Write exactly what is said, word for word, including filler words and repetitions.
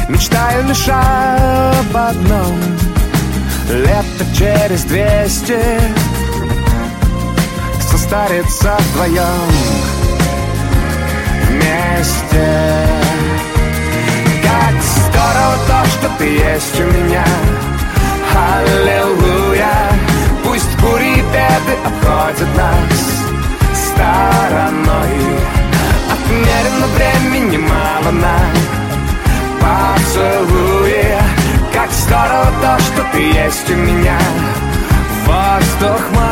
Мечтаю лишь об одном: лето через двести состариться вдвоем вместе. Как здорово то, что ты есть у меня. Аллилуйя. Пусть бури и беды обходят нас стороной. Отмерено времени мало нам поцелуи. Как здорово то, что ты есть у меня. Воздух мой